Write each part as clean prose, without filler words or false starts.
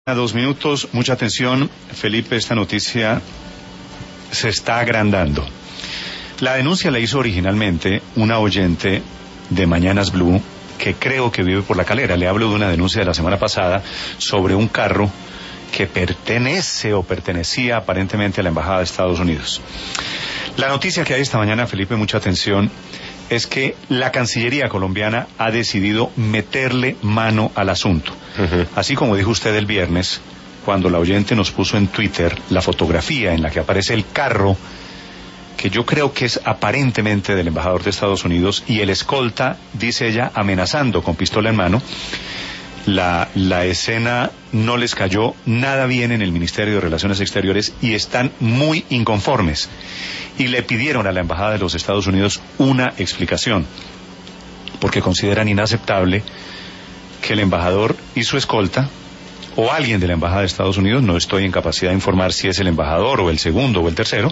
A 2 minutos, mucha atención, Felipe, esta noticia se está agrandando. La denuncia la hizo originalmente una oyente de Mañanas Blue que creo que vive por La Calera. Le hablo de una denuncia de la semana pasada sobre un carro que pertenece o pertenecía aparentemente a la Embajada de Estados Unidos. La noticia que hay esta mañana, Felipe, mucha atención, es que la Cancillería colombiana ha decidido meterle mano al asunto. Así como dijo usted el viernes, cuando la oyente nos puso en Twitter la fotografía en la que aparece el carro, que yo creo que es aparentemente del embajador de Estados Unidos, y el escolta, dice ella, amenazando con pistola en mano. La escena no les cayó nada bien en el Ministerio de Relaciones Exteriores y están muy inconformes. Y le pidieron a la Embajada de los Estados Unidos una explicación, porque consideran inaceptable que el embajador y su escolta, o alguien de la Embajada de Estados Unidos, no estoy en capacidad de informar si es el embajador o el segundo o el tercero,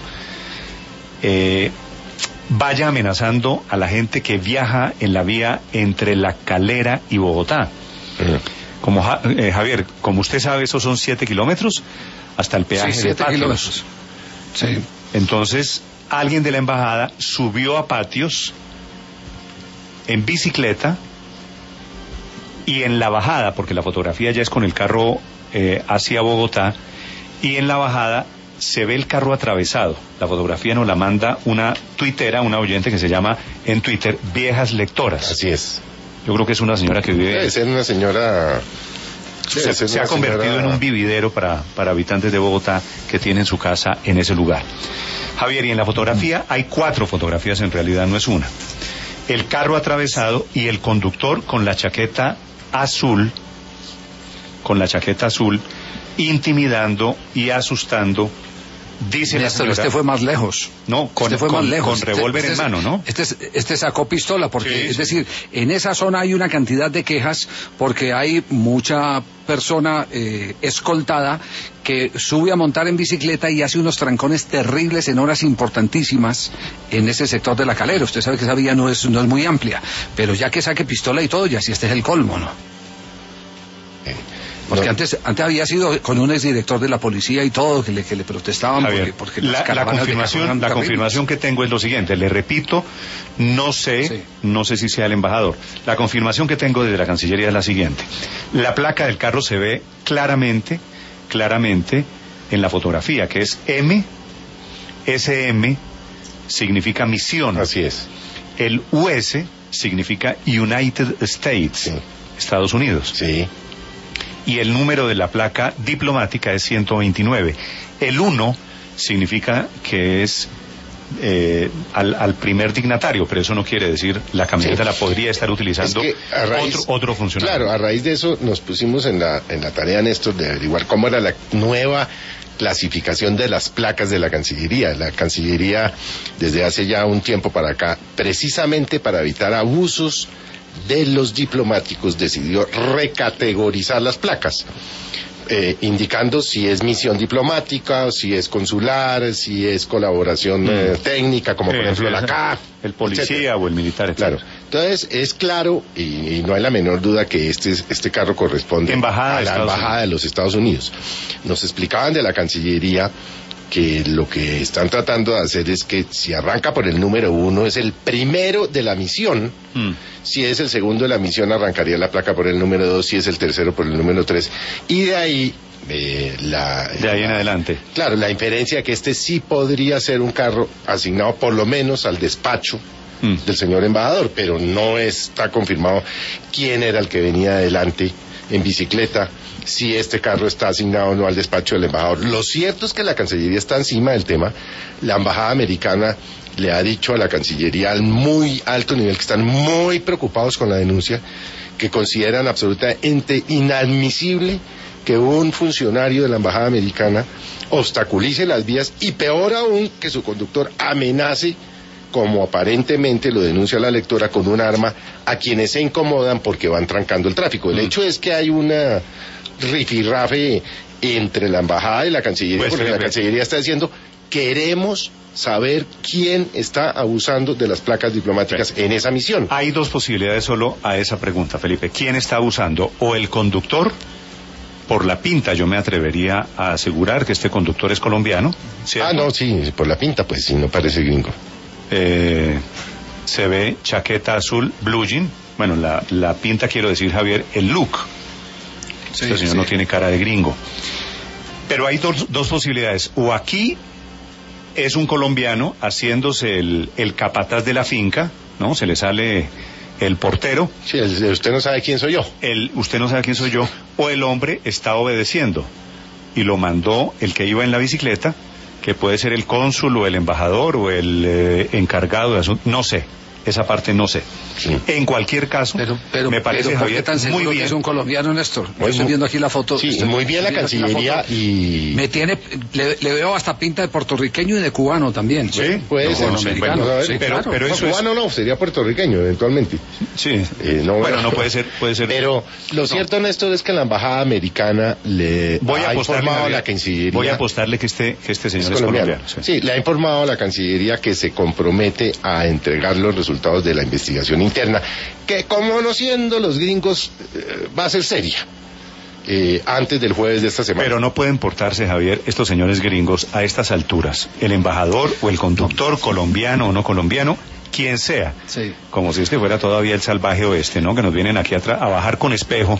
vaya amenazando a la gente que viaja en la vía entre La Calera y Bogotá. Como Javier, como usted sabe, esos son 7 kilómetros hasta el peaje de Patios. Sí. Entonces, alguien de la embajada subió a Patios en bicicleta y en la bajada, porque la fotografía ya es con el carro hacia Bogotá, y en la bajada se ve el carro atravesado. La fotografía nos la manda una tuitera, una oyente que se llama en Twitter Viejas Lectoras. Así es. Yo creo que es una señora que vive... Debe ser una señora... Se ha convertido en un vividero para habitantes de Bogotá que tienen su casa en ese lugar. Javier, y en la fotografía hay 4 fotografías, en realidad no es una. El carro atravesado y el conductor con la chaqueta azul, intimidando y asustando. Dice la señora, este fue más lejos. No, con revólver en mano, ¿no? Este sacó pistola, porque, sí, es decir, en esa zona hay una cantidad de quejas, porque hay mucha persona escoltada que sube a montar en bicicleta y hace unos trancones terribles en horas importantísimas en ese sector de La Calera. Usted sabe que esa vía no es muy amplia, pero ya que saque pistola y todo, ya sí este es el colmo, ¿no? Porque antes había sido con un exdirector de la policía y todo, que le protestaban. Javier, porque la confirmación que tengo es lo siguiente, le repito, no sé si sea el embajador. La confirmación que tengo desde la Cancillería es la siguiente: la placa del carro se ve claramente en la fotografía, que es SM significa misión. Así es. El US significa United States, sí. Estados Unidos. Sí. Y el número de la placa diplomática es 129. El 1 significa que es al primer dignatario, pero eso no quiere decir la camioneta, sí. La podría estar utilizando otro funcionario. Claro, a raíz de eso nos pusimos en la tarea, Néstor, de averiguar cómo era la nueva clasificación de las placas de la Cancillería. La Cancillería, desde hace ya un tiempo para acá, precisamente para evitar abusos de los diplomáticos, decidió recategorizar las placas, indicando si es misión diplomática, si es consular, si es colaboración técnica, como por ejemplo la CAF, el policía, etcétera, o el militar, etcétera. Claro. Entonces es claro y no hay la menor duda que este carro corresponde a la Embajada de los Estados Unidos. Nos explicaban de la Cancillería que lo que están tratando de hacer es que si arranca por el número 1 es el primero de la misión, si es el segundo de la misión arrancaría la placa por el número 2, si es el tercero por el número 3, y de ahí en adelante. Claro, la inferencia que este sí podría ser un carro asignado por lo menos al despacho del señor embajador, pero no está confirmado quién era el que venía adelante en bicicleta, si este carro está asignado o no al despacho del embajador. Lo cierto es que la Cancillería está encima del tema. La embajada americana le ha dicho a la Cancillería al muy alto nivel que están muy preocupados con la denuncia, que consideran absolutamente inadmisible que un funcionario de la embajada americana obstaculice las vías y peor aún que su conductor amenace, como aparentemente lo denuncia la lectora, con un arma a quienes se incomodan porque van trancando el tráfico. El hecho es que hay una rifirrafe entre la embajada y la Cancillería, porque la Cancillería está diciendo: queremos saber quién está abusando de las placas diplomáticas en esa misión. Hay 2 posibilidades solo a esa pregunta, Felipe. ¿Quién está abusando? ¿O el conductor por la pinta yo me atrevería a asegurar que este conductor es colombiano, ¿cierto? Ah, no, sí, por la pinta, pues sí, no parece gringo. Se ve chaqueta azul, blue jean. Bueno, la pinta, quiero decir, Javier, el look. Sí, este señor no tiene cara de gringo. Pero hay dos posibilidades. O aquí es un colombiano haciéndose el capataz de la finca, ¿no? Se le sale el portero. Sí, usted no sabe quién soy yo. Usted no sabe quién soy yo. O el hombre está obedeciendo. Y lo mandó el que iba en la bicicleta, que puede ser el cónsul o el embajador o el encargado de asuntos. No sé. Esa parte no sé. Sí. En cualquier caso, me parece, Javier, tan muy bien. Es un colombiano, Néstor. Estoy viendo aquí la foto. Sí, muy bien la Cancillería y... Le veo hasta pinta de puertorriqueño y de cubano también. Sí, puede ser. Americano. Sí, pero eso cubano no, sería puertorriqueño eventualmente. Sí. No puede ser. Pero lo cierto, Néstor, es que la embajada americana le ha informado a la Cancillería. Voy a apostarle que este señor es colombiano. Sí, le ha informado a la Cancillería que se compromete a entregar los resultados de la investigación interna, que conociendo los gringos va a ser seria, antes del jueves de esta semana. Pero no pueden portarse, Javier, estos señores gringos a estas alturas, el embajador o el conductor, colombiano o no colombiano, quien sea, como si este fuera todavía el salvaje oeste, ¿no? Que nos vienen aquí a bajar con espejo,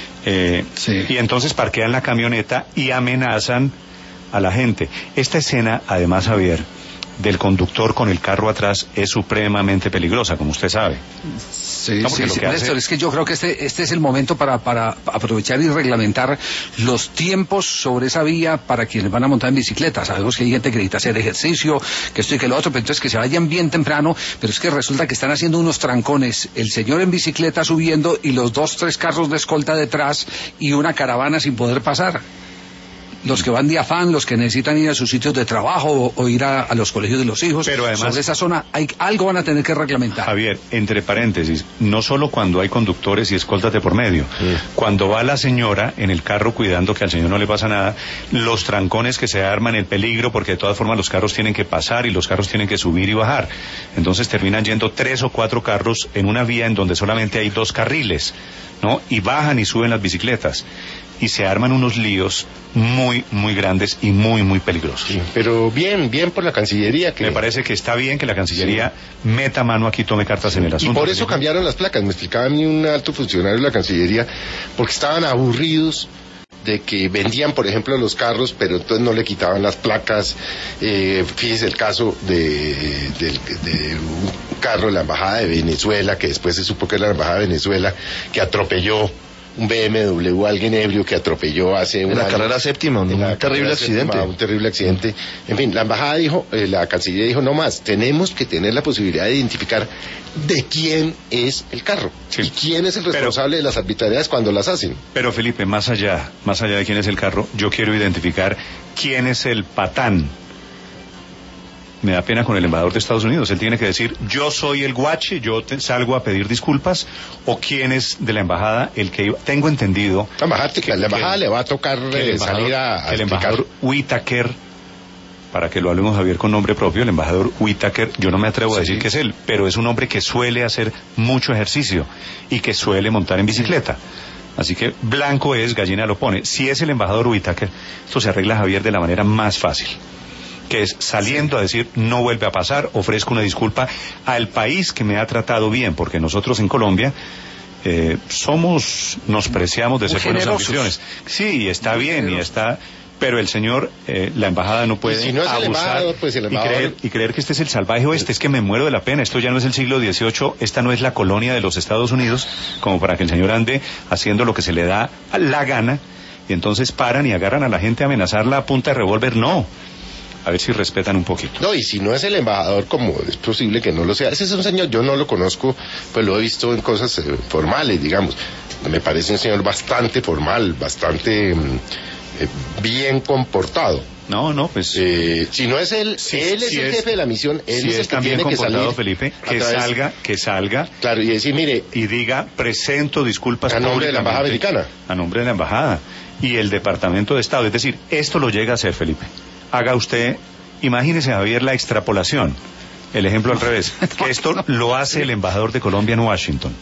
y entonces parquean la camioneta y amenazan a la gente. Esta escena, además, Javier, del conductor con el carro atrás es supremamente peligrosa, como usted sabe. Néstor, es que yo creo que este es el momento para aprovechar y reglamentar los tiempos sobre esa vía para quienes van a montar en bicicleta. Sabemos que hay gente que necesita hacer ejercicio, que esto y que lo otro, pero entonces que se vayan bien temprano, pero es que resulta que están haciendo unos trancones, el señor en bicicleta subiendo y los 2-3 carros de escolta detrás y una caravana sin poder pasar. Los que van de afán, los que necesitan ir a sus sitios de trabajo o ir a los colegios de los hijos, pero además, sobre esa zona algo van a tener que reglamentar. Javier, entre paréntesis, no solo cuando hay conductores y escoltas de por medio, cuando va la señora en el carro cuidando que al señor no le pasa nada, los trancones que se arman, el peligro, porque de todas formas los carros tienen que pasar y los carros tienen que subir y bajar, entonces terminan yendo 3 o 4 carros en una vía en donde solamente hay 2 carriles, ¿no? Y bajan y suben las bicicletas. Y se arman unos líos muy, muy grandes y muy, muy peligrosos. Sí, pero bien por la Cancillería. Me parece que está bien que la Cancillería meta mano aquí, tome cartas en el asunto. Y por eso cambiaron las placas. Me explicaba a mí un alto funcionario de la Cancillería, porque estaban aburridos de que vendían, por ejemplo, los carros, pero entonces no le quitaban las placas. Fíjese el caso de un carro de la Embajada de Venezuela, que después se supo que era la Embajada de Venezuela, que atropelló un BMW, alguien ebrio que atropelló hace una carrera séptima, un terrible accidente. En fin, la embajada dijo, la Cancillería dijo, no más, tenemos que tener la posibilidad de identificar de quién es el carro y quién es el responsable de las arbitrariedades cuando las hacen. Pero Felipe, más allá de quién es el carro, yo quiero identificar quién es el patán. Me da pena con el embajador de Estados Unidos. Él tiene que decir, yo soy el guache, salgo a pedir disculpas, o quién es de la embajada el que iba. Tengo entendido... La embajada le va a tocar salir a el embajador Whitaker, para que lo hablemos, Javier, con nombre propio, el embajador Whitaker, yo no me atrevo a decir que es él, pero es un hombre que suele hacer mucho ejercicio y que suele montar en bicicleta. Así que blanco es, gallina lo pone. Si es el embajador Whitaker, esto se arregla, Javier, de la manera más fácil, que es saliendo a decir, no vuelve a pasar, ofrezco una disculpa al país que me ha tratado bien, porque nosotros en Colombia nos preciamos de ser buenos anfitriones. Sí, está bien, pero el señor, la embajada no puede abusar y creer que este es el salvaje oeste. Es que me muero de la pena, esto ya no es el siglo XVIII, esta no es la colonia de los Estados Unidos, como para que el señor ande haciendo lo que se le da la gana, y entonces paran y agarran a la gente a amenazarla a punta de revólver. No. A ver si respetan un poquito. No, y si no es el embajador, como es posible que no lo sea. Ese es un señor, yo no lo conozco, pues lo he visto en cosas formales, digamos. Me parece un señor bastante formal, bastante bien comportado. No, pues... si no es él, él es el jefe de la misión, él es el que tiene que salir. Felipe, que salga. Claro, y decir, mire... Y diga, presento disculpas a nombre de la embajada americana. A nombre de la embajada y el Departamento de Estado. Es decir, esto lo llega a hacer, Felipe. Haga usted, imagínese, Javier, la extrapolación, el ejemplo al revés, que esto lo hace el embajador de Colombia en Washington.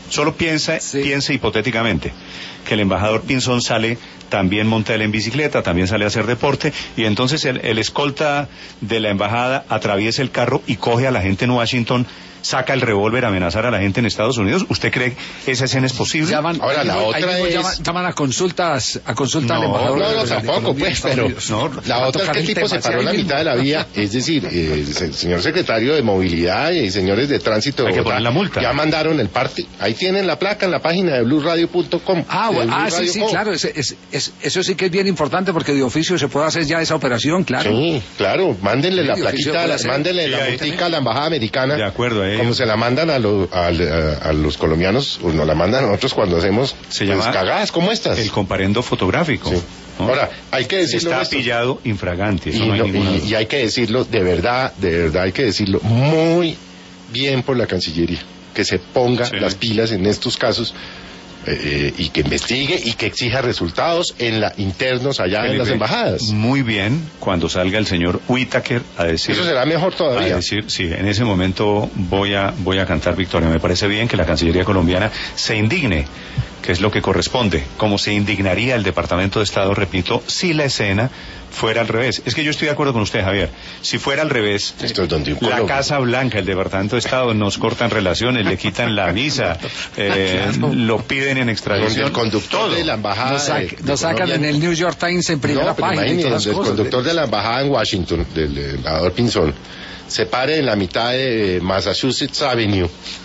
Solo piense hipotéticamente que el embajador Pinzón sale también monta él en bicicleta, también sale a hacer deporte, y entonces el escolta de la embajada atraviesa el carro y coge a la gente en Washington, saca el revólver a amenazar a la gente en Estados Unidos. ¿Usted cree que esa escena es posible? Ahora, la otra es... Llaman a consulta al embajador. No, tampoco, pues, pero... la otra es que el tipo se paró en la mitad de la vía, es decir, señor secretario de Movilidad y señores de Tránsito de Bogotá, hay que poner la multa. Ya mandaron el parte. Ahí tienen la placa en la página de blueradio.com. Sí, claro, eso sí que es bien importante porque de oficio se puede hacer ya esa operación, claro. Sí, claro, mándenle la plaquita, mándenle la multica a la embajada americana. De acuerdo, como se la mandan a los colombianos, o nos la mandan a nosotros cuando hacemos cagadas como estas. El comparendo fotográfico. Sí. ¿No? Ahora, hay que decirlo. Está pillado infragante. Y hay que decirlo, de verdad, hay que decirlo muy bien por la Cancillería. Que se ponga las pilas en estos casos. Y que investigue y que exija resultados internos allá en las embajadas. Muy bien, cuando salga el señor Whitaker a decir... Eso será mejor todavía. A decir, sí, en ese momento voy a cantar victoria. Me parece bien que la Cancillería colombiana se indigne, que es lo que corresponde, como se indignaría el Departamento de Estado, repito, si la escena fuera al revés. Es que yo estoy de acuerdo con usted, Javier. Si fuera al revés, esto es donde la Casa Blanca, el Departamento de Estado, nos cortan relaciones, le quitan la visa, lo piden en extradición. El conductor de la embajada nos sacan en el New York Times en primera página. El conductor de la embajada en Washington, del embajador Pinzón, se pare en la mitad de Massachusetts Avenue.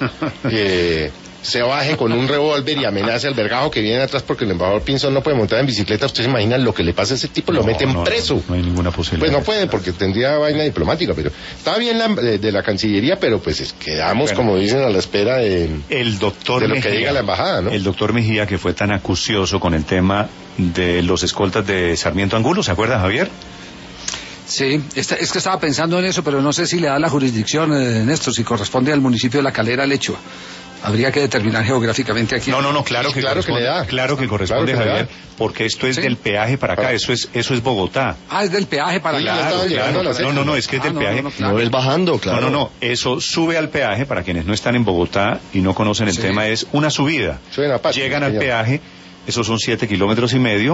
Se baje con un revólver y amenace al vergajo que viene atrás porque el embajador Pinzón no puede montar en bicicleta. ¿Ustedes se imaginan lo que le pasa a ese tipo? Lo meten preso. No hay ninguna posibilidad. Pues no puede porque tendría vaina diplomática, pero está bien de la Cancillería, pero pues quedamos, como dicen, a la espera de lo que diga la embajada, ¿no? El doctor Mejía, que fue tan acucioso con el tema de los escoltas de Sarmiento Angulo, ¿se acuerda, Javier? Sí, es que estaba pensando en eso, pero no sé si le da la jurisdicción, Néstor, si corresponde al municipio de La Calera, Lechua. Habría que determinar geográficamente aquí. No, claro que le da. Claro que corresponde, Javier, porque esto es del peaje para acá, eso es Bogotá. Es del peaje para acá. Claro. No, es que es del peaje. No es bajando, claro. No, eso sube al peaje, para quienes no están en Bogotá y no conocen el tema, es una subida. Llegan al peaje, esos son 7,5 kilómetros,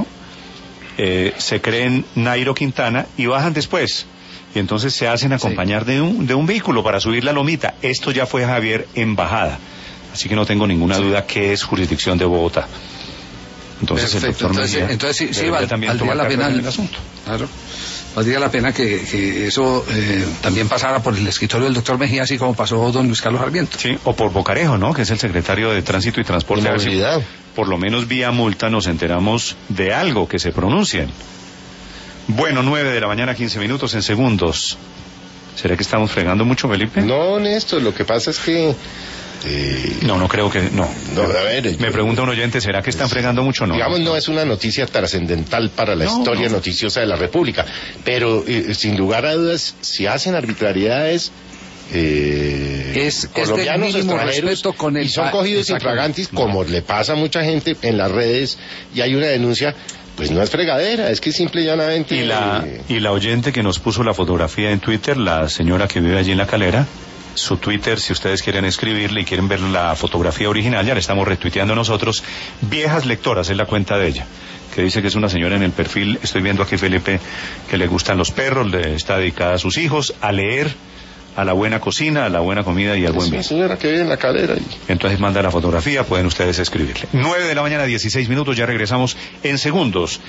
se creen Nairo Quintana y bajan después. Y entonces se hacen acompañar de un vehículo para subir la lomita. Esto ya fue, Javier, en bajada. Así que no tengo ninguna duda que es jurisdicción de Bogotá. Entonces, perfecto. Entonces sí valdría la pena el asunto. Claro. Valdría la pena que eso también pasara por el escritorio del doctor Mejía, así como pasó don Luis Carlos Sarmiento. Sí, o por Bocarejo, ¿no? Que es el secretario de Tránsito y Transporte. Y Movilidad. Por lo menos vía multa nos enteramos de algo que se pronuncien. Bueno, 9:15 a.m, en segundos. ¿Será que estamos fregando mucho, Felipe? No, Néstor, lo que pasa es que... No creo que... No, a ver... Me pregunta un oyente, ¿será que están fregando mucho o no? Digamos, no es una noticia trascendental para la historia noticiosa de la República, pero sin lugar a dudas, si hacen arbitrariedades... colombianos extranjeros y son cogidos infragantis, como le pasa a mucha gente en las redes, y hay una denuncia... Pues no es fregadera, es que simple y llanamente... Y la oyente que nos puso la fotografía en Twitter, la señora que vive allí en La Calera, su Twitter, si ustedes quieren escribirle y quieren ver la fotografía original, ya la estamos retuiteando nosotros. Viejas Lectoras es la cuenta de ella, que dice que es una señora en el perfil. Estoy viendo aquí, Felipe, que le gustan los perros, le está dedicada a sus hijos, a leer, a la buena cocina, a la buena comida y al buen vino. Señora que vive en La Calera. Entonces manda la fotografía, pueden ustedes escribirle. 9:16 a.m, ya regresamos en segundos